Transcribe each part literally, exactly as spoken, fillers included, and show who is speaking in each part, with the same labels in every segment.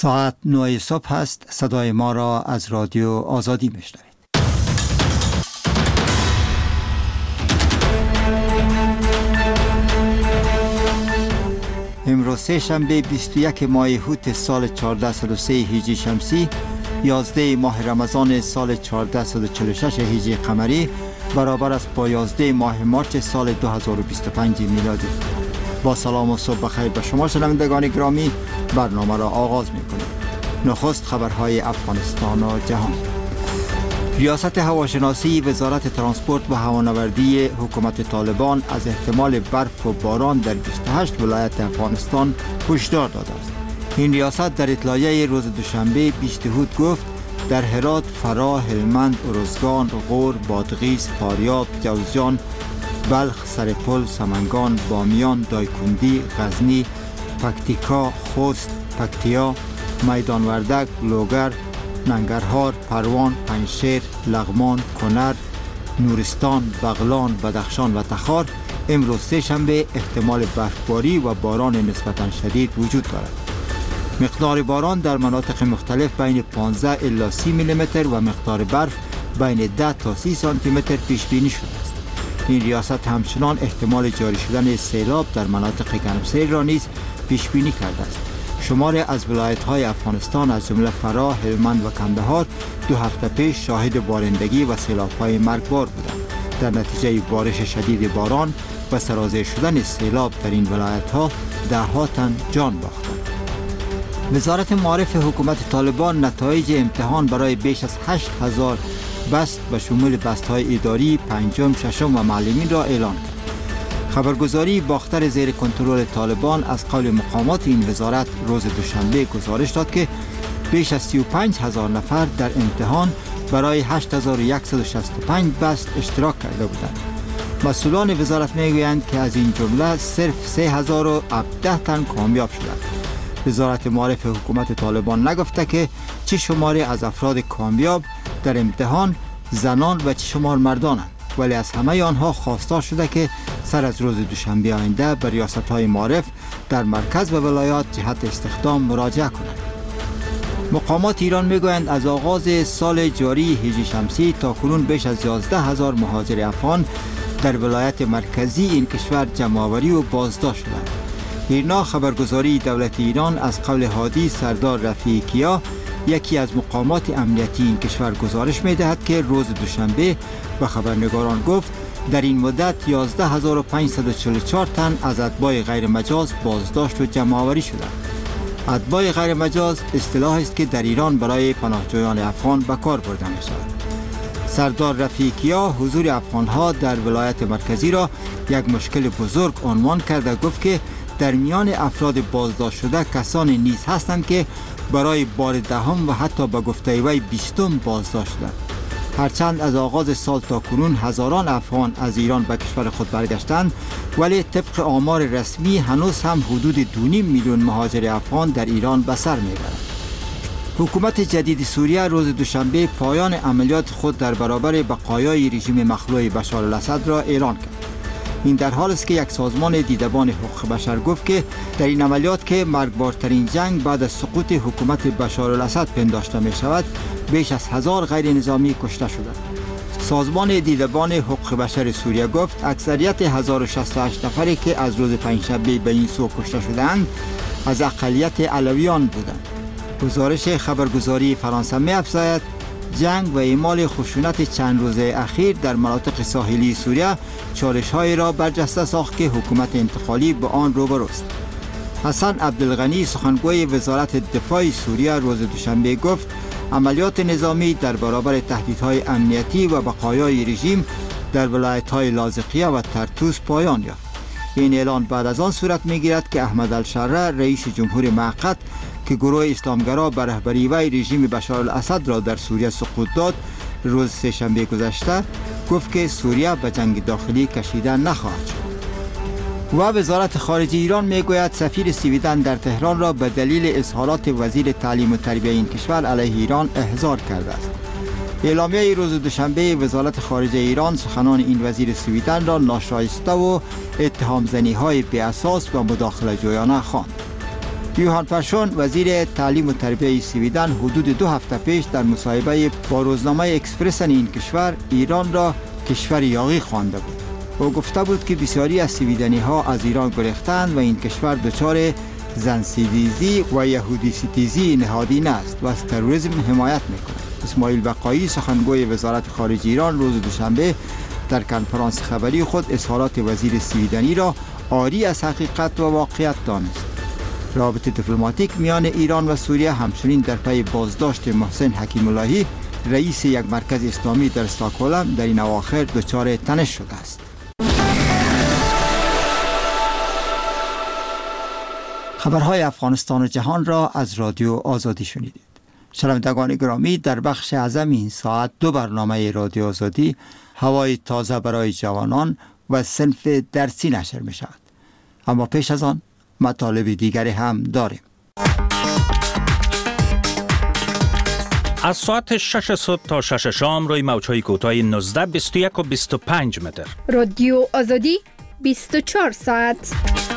Speaker 1: ساعت نه صبح است. صدای ما را از رادیو آزادی میشنوید. امروز سه شنبه بیست و یک ماه هوت سال چهارصد و سه هجری شمسی، یازده ماه رمضان سال چهارصد و چهل و شش هجری قمری، برابر است با یازده ماه مارس سال دو هزار و بیست و پنج میلادی. با سلام و صبح بخیر به شما شنوندگان گرامی، برنامه را آغاز می‌کنیم. نخست خبرهای افغانستان و جهان. ریاست هواشناسی وزارت ترانسپورت و هوانوردی حکومت طالبان از احتمال برف و باران در بیست و هشت ولایت افغانستان هشدار داده است. این ریاست در اطلاعیه روز دوشنبه بیست هوت گفت در هرات، فراه، هلمند، ارزگان، غور، بادغیس، فاریاب، جوزجان، بلخ، سرپل، سمنگان، بامیان، دایکندی، غزنی، پکتیکا، خوست، پکتیا، میدان وردک، لوگر، ننگرهار، پروان، پنجشیر، لغمان، کنر، نورستان، بغلان، بدخشان و تخار امروز سه شنبه احتمال برفباری و باران نسبتاً شدید وجود دارد. مقدار باران در مناطق مختلف بین پانزده الی سی میلی متر و مقدار برف بین ده تا سی سانتی متر پیش بینی شده است. این ریاست همچنان احتمال جاری شدن سیلاب در مناطق گرمسیر را نیز پیش بینی کرده است. شماری از ولایت‌های افغانستان از جمله فراه، هلمند و کندهار دو هفته پیش شاهد بارندگی و سیلاب‌های مرگبار بودند. در نتیجه بارش شدید باران و سرازیر شدن سیلاب در این ولایت‌ها ده‌ها تن جان باختند. وزارت معارف حکومت طالبان نتایج امتحان برای بیش از هشت هزار بست به شمول بست‌های اداری، پنجم، ششم و معلمین را اعلان کرد. خبرگزاری باختر زیر کنترل طالبان از قول مقامات این وزارت روز دوشنبه گزارش داد که بیش از سی و پنج هزار نفر در امتحان برای هشت هزار و صد و شصت و پنج بست اشتراک کرده بودند. مسئولان وزارت میگویند که از این جمله صرف سه هزار و هفده تن کامیاب شدند. وزارت معارف حکومت طالبان نگفته که چه شماری از افراد کامیاب در امتحان زنان و چه شمار مردانند، ولی از همه آنها خواستار شده که سر از روز دوشنبه آینده به ریاست‌های معارف در مرکز و ولایات جهت استخدام مراجعه کنند. مقامات ایران میگویند از آغاز سال جاری هجری شمسی تا کنون بیش از یازده هزار مهاجر افغان در ولایت مرکزی این کشور جمع‌آوری و بازداشت شدند. ایرنا خبرگزاری دولت ایران از قول هادی سردار رفیعی کیا، یکی از مقامات امنیتی این کشور گزارش می‌دهد که روز دوشنبه به خبرنگاران گفت در این مدت یازده هزار و پانصد و چهل و چهار تن از اتباع غیر مجاز بازداشت و جمع‌آوری شدند. اتباع غیر مجاز اصطلاحی است که در ایران برای پناهجویان افغان به کار برده می‌شود. سردار رفیعی کیا حضور افغان‌ها در ولایت مرکزی را یک مشکل بزرگ عنوان کرده گفت که در میان افراد بازداشت شده کسانی نیز هستند که برای بار دهم و حتی به گفته وی بیستم بازداشت شدند. هرچند از آغاز سال تا کنون هزاران افغان از ایران به کشور خود برگشتند، ولی طبق آمار رسمی هنوز هم حدود دو و نیم میلیون مهاجر افغان در ایران به سر میبرند. حکومت جدید سوریه روز دوشنبه پایان عملیات خود در برابر بقایای رژیم مخلوع بشار الاسد را اعلان کرد. این در حال است که یک سازمان دیدبان حقوق بشر گفت که در این عملیات که مرگبارترین جنگ بعد از سقوط حکومت بشار الاسد پنداشته می شود، بیش از هزار غیر نظامی کشته شدند. سازمان دیدبان حقوق بشر سوریه گفت اکثریت هزار و شصت و هشت نفری که از روز پنجشنبه به این سو کشته شدند از اقلیت علویان بودند. گزارش خبرگزاری فرانسه می افزاید جنگ و اعمال خشونت چند روزه اخیر در مناطق ساحلی سوریه چالش‌هایی را برجسته ساخت که حکومت انتقالی به آن روبروست. حسن عبدالغنی سخنگوی وزارت دفاع سوریه روز دوشنبه گفت عملیات نظامی در برابر تهدیدهای امنیتی و بقایای رژیم در ولایت‌های لاذقیه و طرطوس پایان یافت. این اعلان بعد از آن صورت می‌گیرد که احمد الشره رئیس جمهور موقت که گروه اسلامگرا به رهبری وی رژیم بشار الاسد را در سوریه سقوط داد، روز سه شنبه گذشته گفت که سوریه به جنگ داخلی کشیده نخواهد شد. و وزارت خارجه ایران میگوید سفیر سویدن در تهران را به دلیل اظهارات وزیر تعلیم و تربیه این کشور علیه ایران احضار کرده است. اعلامیه روز دوشنبه وزارت خارجه ایران سخنان این وزیر سویدن را ناشایسته و اتهام زنی های بی اساس و مداخله جویانه خواند. یوهان پرشون وزیر تعلیم و تربیت سویدن حدود دو هفته پیش در مصاحبه با روزنامه اکسپرس این کشور ایران را کشور یاغی خوانده بود. او گفته بود که بسیاری از سویدنی ها از ایران گریختند و این کشور دچار زن ستیزی و یهودی ستیزی نهادینه است و از تروریسم حمایت میکند. اسماعیل بقایی سخنگوی وزارت خارجه ایران روز دوشنبه در کنفرانس خبری خود اظهارات وزیر سویدنی را عاری از حقیقت و واقعیت دانست. رابطه دیپلماتیک میان ایران و سوریه همچنین در پی بازداشت محسن حکیم اللهی رئیس یک مرکز اسلامی در استکهلم در این اواخر دچار تنش شده است. خبرهای افغانستان و جهان را از رادیو آزادی شنیدید. شنوندگان گرامی، در بخش اعظم این ساعت دو برنامه رادیو آزادی، هوای تازه برای جوانان و صنف درسی نشر می شود. اما پیش از آن مطالب دیگری هم داریم.
Speaker 2: از ساعت شش صبح تا شش شام روی موج‌های کوتاه نوزده، بیست و یک و بیست و پنج متر.
Speaker 3: رادیو آزادی بیست و چهار ساعت.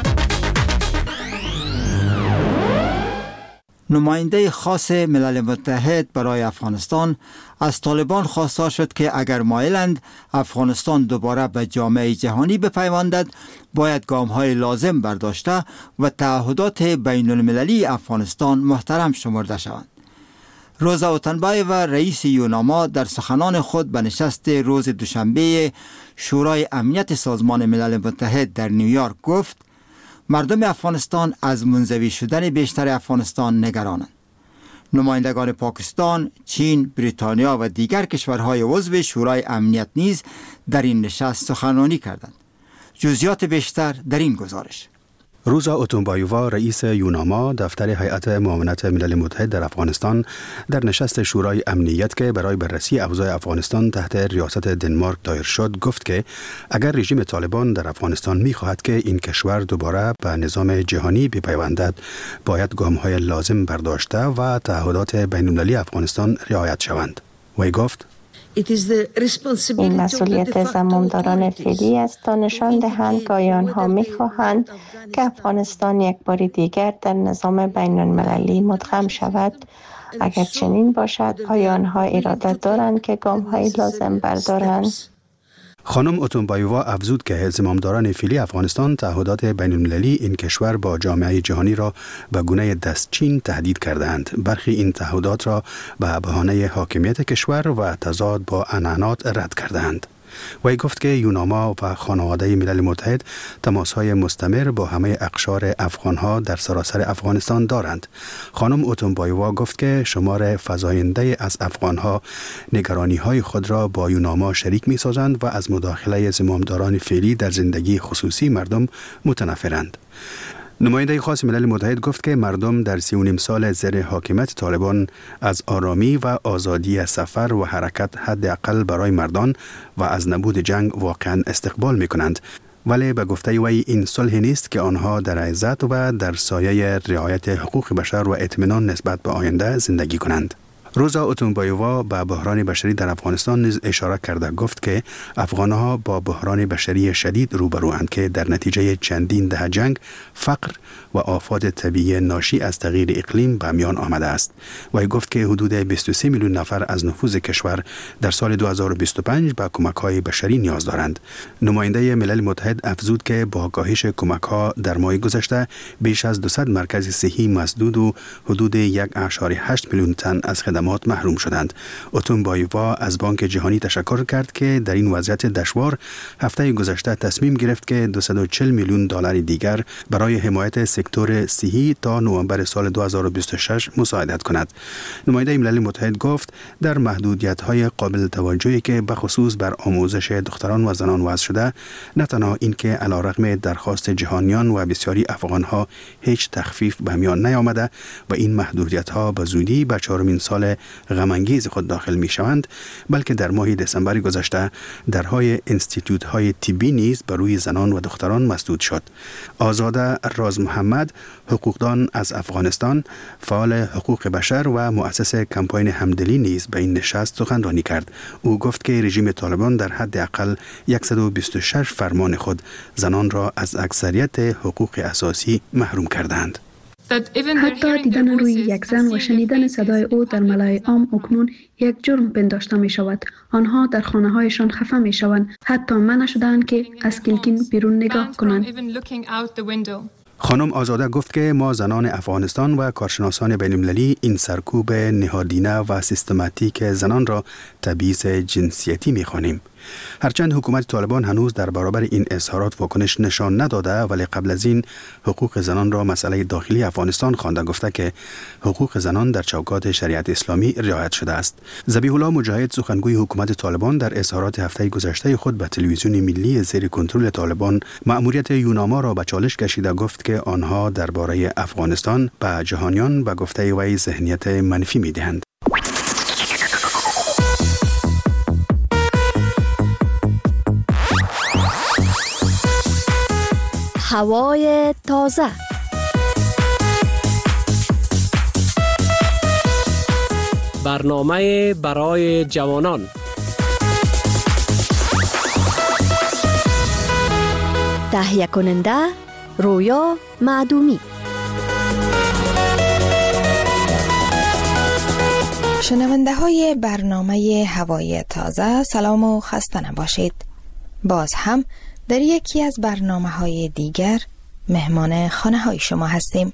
Speaker 1: نماینده خاص ملل متحد برای افغانستان از طالبان خواستار شد که اگر مایلند افغانستان دوباره به جامعه جهانی بپیوندد، باید گام‌های لازم برداشته و تعهدات بین المللی افغانستان محترم شمرده شوند. روزا اوتنبایو رئیس یوناما در سخنان خود به نشست روز دوشنبه شورای امنیت سازمان ملل متحد در نیویورک گفت مردم افغانستان از منزوی شدن بیشتر افغانستان نگرانند. نمایندگان پاکستان، چین، بریتانیا و دیگر کشورهای عضو شورای امنیت نیز در این نشست سخنرانی کردند. جزئیات بیشتر در این گزارش.
Speaker 4: روزا اوتونبایووا رئیس یوناما دفتر هیئت معاونت ملل متحد در افغانستان در نشست شورای امنیت که برای بررسی اوضاع افغانستان تحت ریاست دنمارک دایر شد گفت که اگر رژیم طالبان در افغانستان می‌خواهد که این کشور دوباره به نظام جهانی بپیوندد، باید گام‌های لازم برداشته و تعهدات بین‌المللی افغانستان رعایت شوند. وی گفت
Speaker 5: این مسئولیت زمامداران فعلی است تا نشان دهند که آنها می‌خواهند که افغانستان یک بار دیگر در نظام بین المللی مدغم شود. اگر چنین باشد، آیا آنها اراده دارند که گام‌های لازم بردارند؟
Speaker 4: خانم اوتونبایووا افزود که زمامداران فعلی افغانستان تعهدات بین المللی این کشور با جامعه جهانی را به گونه دستچین تهدید کردند. برخی این تعهدات را به بهانه حاکمیت کشور و تضاد با عنعنات رد کردند. وی گفت که یوناما و خانواده ملل متحد تماس‌های مستمر با همه اقشار افغان‌ها در سراسر افغانستان دارند. خانم اوتونبایووا گفت که شمار فزاینده از افغان‌ها نگرانی‌های خود را با یوناما شریک می‌سازند و از مداخله زمامداران فعلی در زندگی خصوصی مردم متنفرند. نماینده خاص ملل متحد گفت که مردم در سی و نیم سال زیر حاکمیت طالبان از آرامی و آزادی سفر و حرکت حداقل برای مردان و از نبود جنگ واقعا استقبال می کنند. ولی به گفته وی این صلح نیست که آنها در عزت و در سایه رعایت حقوق بشر و اطمینان نسبت به آینده زندگی کنند. روزا اوتونبایووا به بحران بشری در افغانستان نیز اشاره کرده گفت که افغانها با بحران بشری شدید روبروند که در نتیجه چندین دهه جنگ، فقر و آفات طبیعی ناشی از تغییر اقلیم به میان آمده است. وی گفت که حدود بیست و سه میلیون نفر از نفوذ کشور در سال دو هزار و بیست و پنج به کمک‌های بشری نیاز دارند. نماینده ملل متحد افزود که با کاهش کمک‌ها در ماه گذشته بیش از دویست مرکز صحی مسدود و حدود یک و هشت میلیون تن از خدمات محروم شدند. اوتونبایووا از بانک جهانی تشکر کرد که در این وضعیت دشوار هفته گذشته تصمیم گرفت که دویست و چهل میلیون دلار دیگر برای حمایت سکتور صحی تا نوامبر سال دو هزار و بیست و شش مساعدت کند. نماینده ملل متحد گفت در محدودیت‌های قابل توجهی که به خصوص بر آموزش دختران و زنان وضع شده، نه تنها اینکه علیرغم درخواست جهانیان و بسیاری افغان‌ها هیچ تخفیف به میان نیامده و این محدودیت‌ها به زودی به چهارمین سال غم‌انگیز خود داخل می‌شوند، بلکه در ماه دسامبر گذشته درهای انستیتوت‌های طبی نیز بر روی زنان و دختران مسدود شد. آزاده راز محمد، حقوقدان از افغانستان، فعال حقوق بشر و مؤسس کمپاین همدلی نیز به این نشست سخنرانی کرد. او گفت که رژیم طالبان در حد اقل صد و بیست و شش فرمان خود زنان را از اکثریت حقوق اساسی محروم کردند.
Speaker 6: حتی دیدن روی یک زن و شنیدن صدای او در ملای عام اکنون یک جرم پنداشته می شود. آنها در خانه هایشان خفه می شوند. حتی منع شدند که از کلکین بیرون نگاه کنند.
Speaker 4: خانم آزاده گفت که ما زنان افغانستان و کارشناسان بین‌المللی این سرکوب نهادینه و سیستماتیک زنان را تبعیض جنسیتی می‌خوانیم. هرچند حکومت طالبان هنوز در برابر این اظهارات واکنش نشان نداده، ولی قبل از این حقوق زنان را مسئله داخلی افغانستان خوانده، گفته که حقوق زنان در چوکات شریعت اسلامی رعایت شده است. ذبیح الله مجاهد، سخنگوی حکومت طالبان، در اظهارات هفته گذشته خود به تلویزیون ملی زیر کنترل طالبان مأموریت یوناما را به چالش کشیده گفت که آنها درباره افغانستان به جهانیان به گفته وی ذهنیت منفی می‌دهند.
Speaker 7: هوای تازه.
Speaker 8: برنامه برای جوانان.
Speaker 7: تهیه کننده رویا معدومی.
Speaker 9: شنونده های برنامه هوای تازه، سلام و خسته نباشید. باز هم در یکی از برنامه های دیگر مهمان خانه های شما هستیم.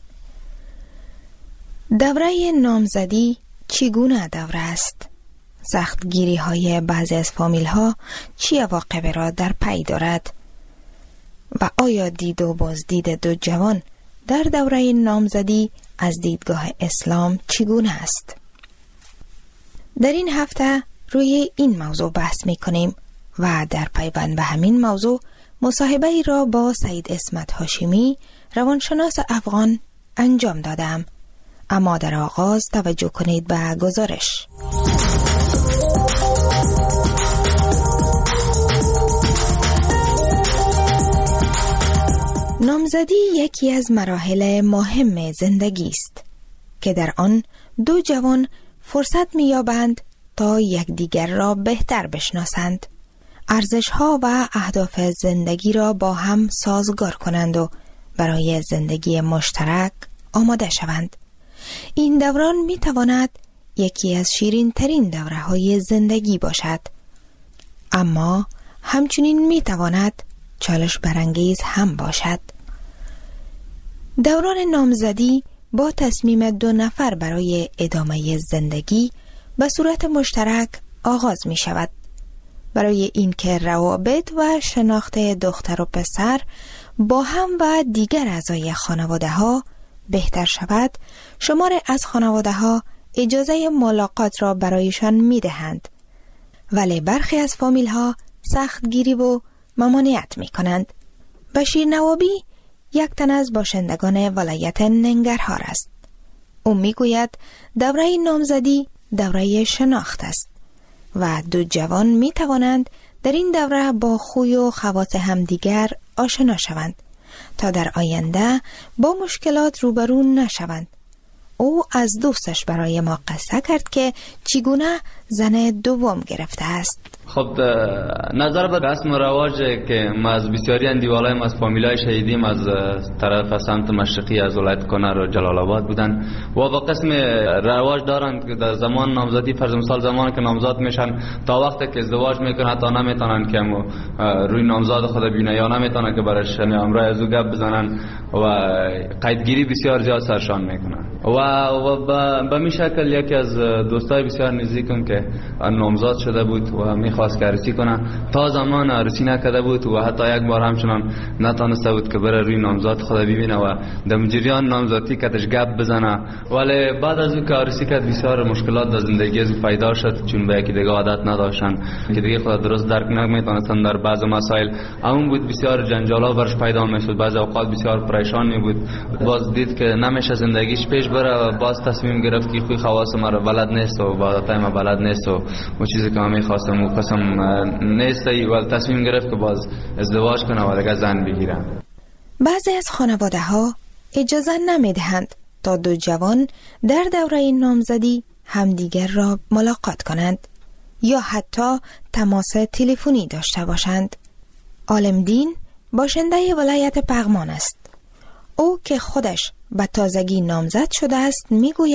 Speaker 9: دوره نامزدی چگونه دوره است؟ سختگیری های بعضی از فامیل ها چی عواقب را در پی دارد؟ و آیا دید و بازدید دو جوان در دوره نامزدی از دیدگاه اسلام چگونه است؟ در این هفته روی این موضوع بحث می کنیم و در پیوند به همین موضوع مصاحبه ای را با سید اسمت هاشمی، روانشناس افغان انجام دادم. اما در آغاز توجه کنید به گزارش. نامزدی یکی از مراحل مهم زندگی است که در آن دو جوان فرصت می‌یابند تا یکدیگر را بهتر بشناسند، ارزش‌ها و اهداف زندگی را با هم سازگار کنند و برای زندگی مشترک آماده شوند. این دوران می‌تواند یکی از شیرین‌ترین دوره‌های زندگی باشد، اما همچنین می‌تواند چالش برانگیز هم باشد. دوران نامزدی با تصمیم دو نفر برای ادامه زندگی به صورت مشترک آغاز می شود. برای اینکه روابط و شناخت دختر و پسر با هم و دیگر اعضای خانواده ها بهتر شود، شمار از خانواده ها اجازه ملاقات را برایشان می دهند، ولی برخی از فامیل ها سختگیری و ممانعت می کنند. بشیر نوابی یک تن از باشندگان ولایت ننگرهار است. او می گوید دوره نامزدی دوره شناخت است و دو جوان می توانند در این دوره با خوی و خواص همدیگر آشنا شوند تا در آینده با مشکلات روبرو نشوند. او از دوستش برای ما قصه کرد که چگونه زن دوم گرفته است.
Speaker 10: خب نظر به رسم و رواج که ما از بسیاری اندیوالای از فامیلای شهیدیم از طرف سمت مشرقی از ولایت کنر و جلال آباد بودن و با قسم رواج دارند که در زمان نامزدی، فرض مثال زمان که نامزاد میشن تا وقتی که ازدواج میکنن تا نمیتونن که روی نامزاد خود ببینن یا نمیتونن که برش همراه از او گپ بزنن و قیدگیری بسیار زیاد سرشان میکنن و و به می شکل یکی از دوستای بسیار نزدیکم که نامزاد شده بود و میخواست که عروسی کنه، تا زمان عروسی نکرده بود و حتی یک بار همچنان نتونسته بود که بره روی نامزاد خود ببینه و در جریان نامزادی کتش گپ بزنه. ولی بعد از اون که عروسی کرد بسیار مشکلات در زندگی از پیدا شد، چون به یکی دیگه عادت نداشتن که دیگه خود درست درک نمیتونستن در بعض مسائل. اون بود بسیار جنجالا برش پیدا میشد، بعضی اوقات بسیار پریشان می بود. باز دید که نمیشه زندگیش پیش بره و باز تصمیم گرفت که خوی خواص ما رو بلد نیست و عادتای ما بلد نیست و اون چیزی که من میخواستم و قسم نیست و تصمیم گرفت که باز ازدواج کنه و دیگه زن بگیره.
Speaker 9: بعضی از خانواده ها اجازه نمیدهند تا دو جوان در دوره نامزدی همدیگر را ملاقات کنند یا حتی تماس تلفنی داشته باشند. عالمدین باشنده ولایت پغمان است. او که خودش به تازگی نامزد شده است میگوید